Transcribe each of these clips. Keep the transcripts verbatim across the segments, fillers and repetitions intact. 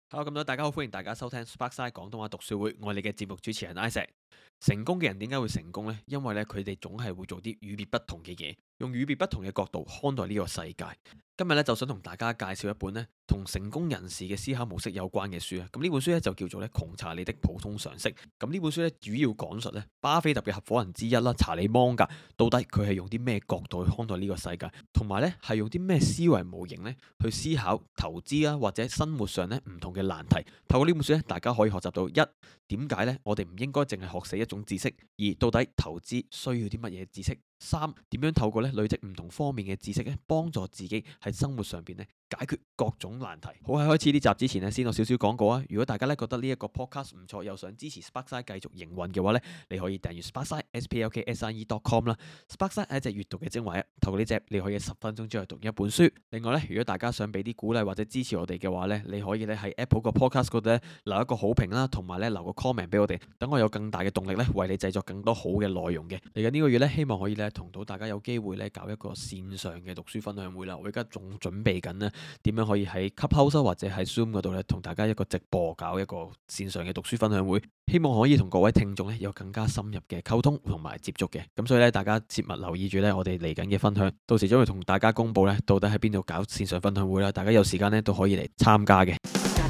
Hello，咁多大家好，歡迎大家收聽 Sparkside 廣東話讀書會，我係你嘅節目主持人 Isaac。成功嘅人點解會成功呢？因為咧佢哋總係會做啲與別不同嘅嘢，用與別不同嘅角度看待呢個世界。今日咧就想同大家介紹一本咧同成功人士嘅思考模式有關嘅書啊。咁呢本書咧就叫做咧窮查理的普通常識。咁呢本書咧主要講述咧巴菲特嘅合夥人之一啦查理芒格，到底佢係用啲咩角度去看待呢個世界，同埋咧係用啲咩思維模型咧去思考投資啊或者生活上咧唔同嘅難題。透過呢本書咧，大家可以學習到一點解咧我哋唔應該淨係學死一種知識，二到底投資需要啲乜嘢知識，三點樣透過咧累積唔同方面嘅知識咧幫助自己喺生活上邊咧解決各種難題。好，喺開始呢集之前咧，先有少少廣告啊！如果大家咧覺得呢一個 podcast 唔錯，又想支持 Sparkside 繼續營運嘅話咧，你可以訂閱 Sparkside s p l k s i e dot com 啦。Sparkside 係一隻閱讀嘅精華啊，透過呢隻你可以十分鐘之內讀一本書。另外咧，如果大家想俾啲鼓勵或者支持我哋嘅話咧，你可以咧喺 Apple 個 podcast 嗰度咧留一個好評啦，同埋咧留個 comment 俾我哋，等我有更大嘅動力咧為你製作更多好嘅內容嘅。嚟緊呢個月咧，希望可以咧同到大家有機會咧搞一個線上嘅讀書分享會啦。我而家仲準備緊呢點樣可以喺 Clubhouse 或者喺 Zoom 嗰度咧同大家一個直播搞一個線上嘅讀書分享會，希望可以同各位聽眾咧有更加深入嘅溝通同埋接觸嘅。咁所以咧，大家切勿留意住咧我哋嚟緊嘅分享，到時將會同大家公佈咧到底喺邊度搞線上分享會啦。大家有時間咧都可以嚟參加嘅。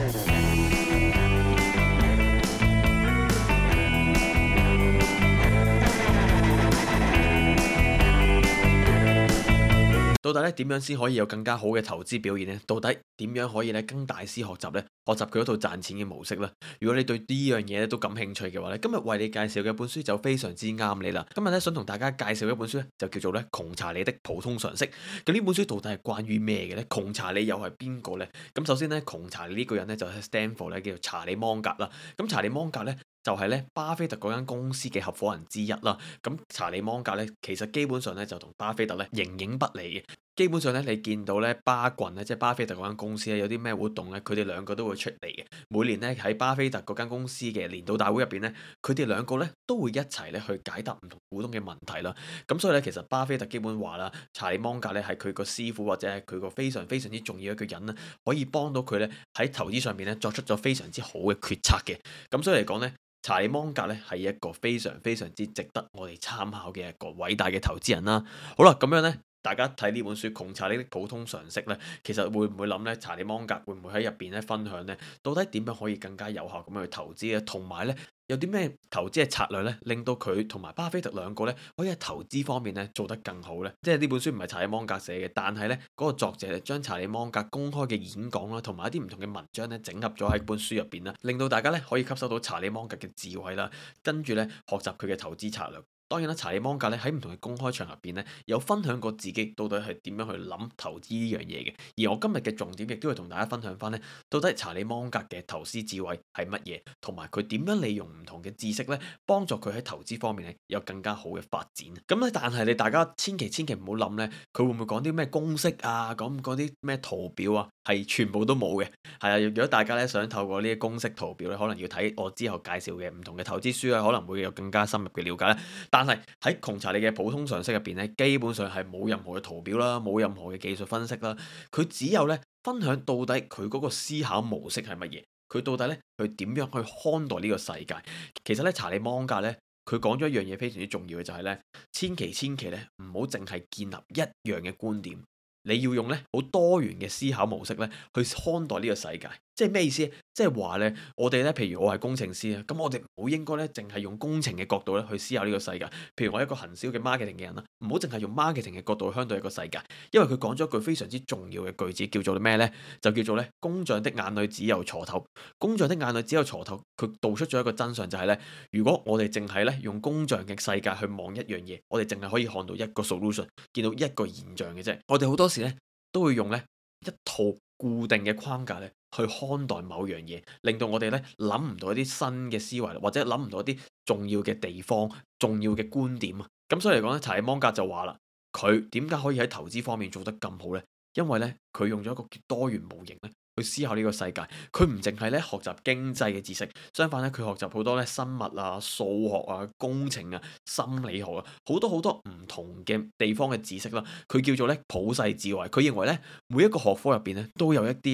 到底咧點樣先可以有更加好嘅投資表現呢？到底點樣可以咧跟大師學習呢？學習佢嗰套賺錢嘅模式呢？如果你對呢樣嘢咧都感興趣嘅話咧，今日為你介紹嘅本書就非常之啱你啦。今日咧想同大家介紹一本書咧，就叫做咧窮查理的普通常識。咁呢本書到底係關於咩嘅呢？窮查理又係邊個呢？咁首先咧，窮查理呢個人咧就喺 Stanford 咧叫做查理芒格啦。咁查理芒格咧就係咧巴菲特嗰間公司嘅合夥人之一啦。咁查理芒格咧其實基本上咧就同巴菲特咧形影不離嘅。基本上咧，你見到咧巴郡咧，即係巴菲特嗰間公司咧，有啲咩活動咧，佢哋兩個都會出嚟嘅。每年咧喺巴菲特嗰間公司嘅年度大會入邊咧，佢哋兩個咧都會一齊咧去解答唔同股東嘅問題啦。咁所以咧，其實巴菲特基本話啦，查理芒格咧係佢個師傅或者係佢個非常非常之重要嘅一個人啦，可以幫到佢咧喺投資上面咧作出咗非常之好嘅決策嘅。咁所以嚟講咧，查理芒格咧係一個非常非常之值得我哋參考嘅一個偉大嘅投資人啦。好啦，咁樣咧。大家睇呢本書《窮查理的普通常識》咧，其實會唔會諗咧？查理芒格會唔會喺入邊咧分享咧？到底點樣可以更加有效咁樣去投資咧？同埋咧，有啲咩投資嘅策略咧，令到佢同埋巴菲特兩個咧可以喺投資方面咧做得更好咧？即係呢本書唔係查理芒格寫嘅，但係咧嗰個作者將查理芒格公開嘅演講啦，同埋一啲唔同嘅文章咧整合咗喺本書入邊啦，令到大家咧可以吸收到查理芒格嘅智慧啦，跟住咧學習佢嘅投資策略。當然啦，查理芒格咧喺唔同嘅公開場合入邊咧，有分享過自己到底係點樣去諗投資呢樣嘢嘅。而我今日嘅重點亦都會同大家分享翻咧，到底查理芒格嘅投資智慧係乜嘢，同埋佢點樣利用唔同嘅知識咧，幫助佢喺投資方面咧有更加好嘅發展。咁咧，但係你大家千祈千祈唔好諗咧，佢會唔會講啲咩公式啊，講嗰啲咩圖表啊，係全部都冇嘅。係啊，如果大家咧想透過呢啲公式圖表咧，可能要睇我之後介紹嘅唔同嘅投資書啊，可能會有更加深入嘅了解咧。但係喺窮查理嘅普通常識入邊咧，基本上係冇任何嘅圖表啦，冇任何嘅技術分析啦，佢只有咧分享到底佢嗰個思考模式係乜嘢，佢到底咧佢點樣去看待呢個世界。其實咧查理芒格咧，佢講咗一樣嘢非常之重要嘅就係咧，千祈千祈咧唔好淨係建立一樣嘅觀點，你要用咧好多元嘅思考模式咧去看待呢個世界。即係咩意思？即係話咧，我哋咧，譬如我係工程師啊，咁我哋唔好應該咧，淨係用工程嘅角度咧去思考呢個世界。譬如我一個行銷嘅 marketing 嘅人啦，唔好淨係用 marketing 嘅角度去看待一個世界。因為佢講咗一句非常之重要嘅句子，叫做咩咧？就叫做咧，工匠的眼裏只有鋤頭。工匠的眼裏只有鋤頭，佢道出咗一個真相就係咧，如果我哋淨係咧用工匠嘅世界去望一樣嘢，我哋淨係可以看到一個 solution，見到一個現象嘅啫。我哋好多時咧都會用咧一套固定嘅框架咧去看待某樣嘢，令到我哋咧諗唔到一啲新嘅思維，或者諗唔到一啲重要嘅地方、重要嘅觀點啊。咁所以嚟講咧，查理芒格就話啦，佢點解可以喺投資方面做得咁好呢？因為咧佢用咗一個叫多元模型咧去思考呢個世界。佢唔淨係咧學習經濟嘅知識，相反咧佢學習好多咧生物啊、數學啊、工程啊、心理學啊，好多好多唔同嘅地方嘅知識啦。佢叫做咧普世智慧。佢認為咧每一個學科入邊咧都有一啲咧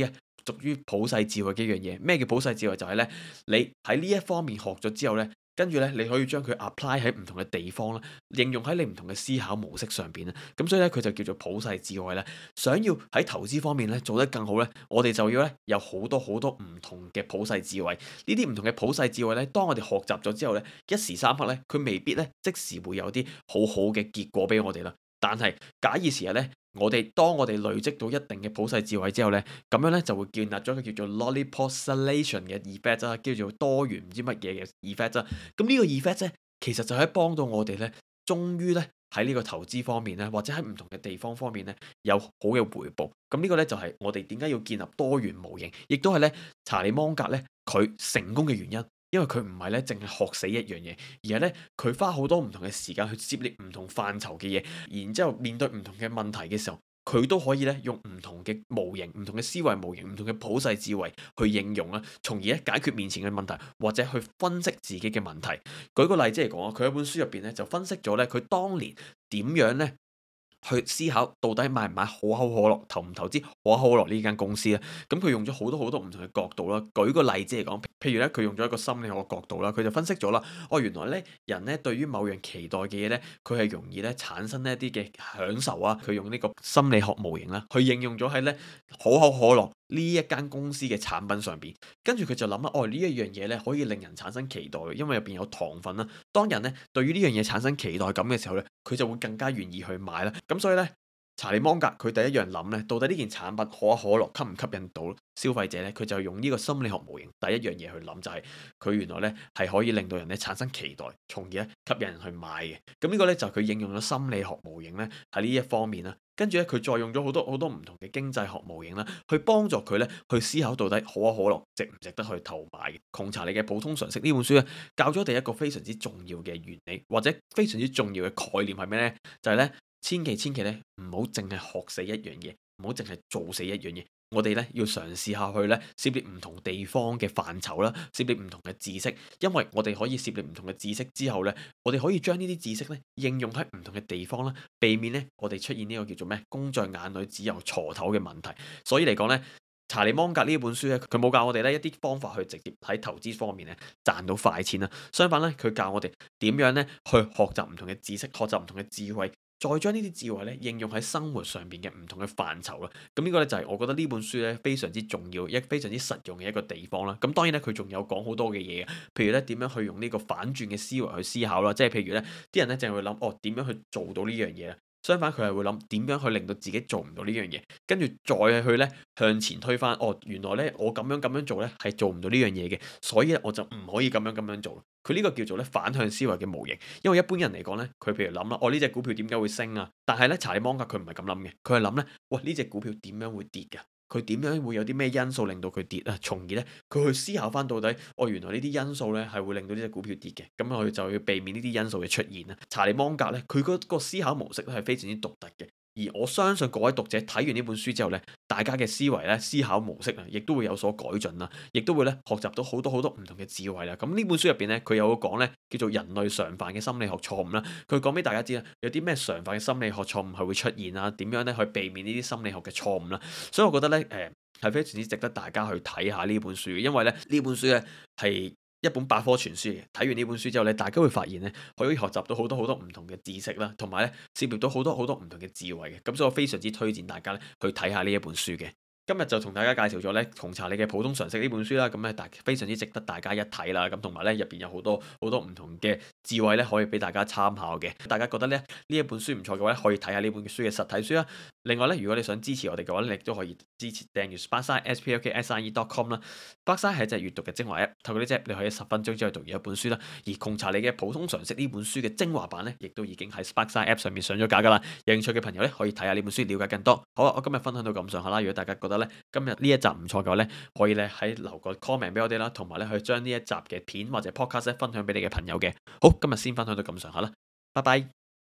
屬於普世智慧嘅一樣嘢。咩叫普世智慧？就係咧，你喺呢一方面學咗之後咧，跟住咧你可以將佢 apply 喺唔同嘅地方啦，應用喺你唔同嘅思考模式上邊啦。咁所以咧，佢就叫做普世智慧啦。想要喺投資方面咧做得更好咧，我哋就要咧有好多好多唔同嘅普世智慧。呢啲唔同嘅普世智慧咧，當我哋學習咗之後咧，一時三刻咧，佢未必咧即時會有啲好好嘅結果俾我哋啦。但係假以時日咧，我哋當我哋累積到一定嘅普世智慧之後咧，咁樣咧就會建立咗一個叫做 lollipop-solution 嘅 effect 啦，叫做多元唔知乜嘢嘅 effect 啦。咁呢個 effect 咧，其實就係幫到我哋咧，終於咧喺呢個投資方面咧，或者喺唔同嘅地方方面咧，有好嘅回報。咁呢個咧就係我哋點解要建立多元模型，亦都係咧查理芒格咧佢成功嘅原因。因為佢唔係咧，淨係學死一樣嘢，而係咧佢花好多唔同嘅時間去涉獵唔同範疇嘅嘢，然之後面對唔同嘅問題嘅時候，佢都可以咧用唔同嘅模型、唔同嘅思維模型、唔同嘅普世智慧去應用啦，從而咧解決面前嘅問題，或者去分析自己嘅問題。舉個例子嚟講啊，佢喺本書入邊咧就分析咗咧佢當年點樣咧去思考到底買唔買可口可樂，投唔投資可口可樂呢間公司咧？咁佢用咗好多好多唔同嘅角度啦。舉個例子嚟講，譬如咧，佢用咗一個心理學角度啦，佢就分析咗啦。哦，原來咧人咧對於某樣期待嘅嘢咧，佢係容易咧產生一啲嘅享受啊。佢用呢個心理學模型啦，去應用咗喺咧可口可樂呢一間公司嘅產品上邊。跟住佢就諗啦，哦，呢一樣嘢咧可以令人產生期待，因為入邊有糖分啦。當人咧對於呢樣嘢產生期待感嘅時候咧，佢就會更加願意去買啦。咁所以咧，查理芒格佢第一樣諗咧，到底呢件產品可口可樂吸唔吸引到消費者咧？佢就用呢個心理學模型，第一樣嘢去諗就係、是、佢原來咧係可以令到人咧產生期待，從而咧吸引人去買嘅。咁呢個咧就佢、是、應用咗心理學模型咧喺呢一方面啦。跟住咧佢再用咗好多好多唔同嘅經濟學模型啦，去幫助佢咧去思考到底可口可樂值唔值得去投買嘅。窮查理嘅普通常識呢本書咧教咗我哋一個非常之重要嘅原理，或者非常之重要嘅概念係咩咧？就係、是、咧。千祈千祈咧，唔好淨係學死一樣嘢，唔好淨係做死一樣嘢。我哋咧要嘗試下去咧涉獵唔同地方嘅範疇啦，涉獵唔同嘅知識，因為我哋可以涉獵唔同嘅知識之後咧，我哋可以將呢啲知識咧應用喺唔同嘅地方啦，避免咧我哋出現呢個叫做咩工在眼裏只有鋤頭嘅問題。所以嚟講咧，查理芒格呢本書咧，佢冇教我哋咧一啲方法去直接喺投資方面咧賺到快錢啦，相反咧佢教我哋點樣咧去學習唔同嘅知識，學習唔同嘅智慧。再將呢啲智慧咧應用喺生活上邊嘅唔同嘅範疇啦，咁呢個咧就係我覺得呢本書咧非常之重要，一非常之實用嘅一個地方啦。咁當然咧佢仲有講好多嘅嘢，譬如咧點樣去用呢個反轉嘅思維去思考啦，即係譬如咧啲人咧淨係會諗哦點樣去做到呢樣嘢啊，相反佢係會諗點樣去令到自己做唔到呢樣嘢，跟住再去咧向前推翻，哦原來咧我咁樣咁樣做咧係做唔到呢樣嘢嘅，所以咧我就唔可以咁樣咁樣做。佢呢個叫做咧反向思維嘅模型，因為一般人嚟講咧，佢譬如諗啦，哦呢隻股票點解會升啊？但係咧查理芒格佢唔係咁諗嘅，佢係諗咧，喂呢隻股票點樣會跌㗎？佢點樣會有啲咩因素令到佢跌啊？從而咧佢去思考翻到底，哦原來呢啲因素咧係會令到呢隻股票跌嘅，咁佢就要避免呢啲因素嘅出現啦。查理芒格咧佢嗰個思考模式咧係非常之獨特嘅。而我相信各位讀者睇完呢本書之後咧，大家嘅思維咧、思考模式啊，亦都會有所改進啦，亦都會咧學習到好多好多唔同嘅智慧啦。咁呢本書入邊咧，佢有個講咧叫做人類常犯嘅心理學錯誤啦。佢講俾大家知啦，有啲咩常犯嘅心理學錯誤係會出現啊？點樣咧去避免呢啲心理學嘅錯誤啦？所以我覺得咧，誒、呃、係非常之值得大家去睇下呢本書，因為咧呢本書咧係一本百科全書嘅，睇完呢本書之後咧，大家會發現咧，可以學習到好多好多唔同嘅知識啦，同埋咧涉獵到好多好多唔同嘅智慧嘅，咁所以我非常之推薦大家咧去睇下呢一本書嘅。今日就同大家介紹咗咧《窮查理嘅普通常識》呢本書啦，咁咧大非常之值得大家一睇啦，咁同埋咧入邊有好多好多唔同嘅智慧咧可以俾大家參考嘅。大家覺得咧呢一本書唔錯嘅話，可以睇下呢本書嘅實體書啦。另外咧，如果你想支持我哋嘅話，你亦都可以支持訂閱 Sparksine s p l k s i e dot com 啦。Sparksine 係一隻閱讀嘅精華 app，透過呢隻你可以十分鐘之後讀完一本書啦。而《窮查理嘅普通常識》呢本書嘅精華版咧，亦都已經喺 Sparksine app 上面上咗架噶啦。有興趣嘅朋友咧，可以睇下呢本書，了解更多。好啊，我今日分享到咁上下啦。如果大家覺得咧今日呢一集唔錯嘅話咧，可以咧喺留個 comment 俾我哋啦，同埋咧去將呢一集嘅片或者 podcast 分享俾你嘅朋友嘅。好，今日先分享到咁上下啦，拜拜。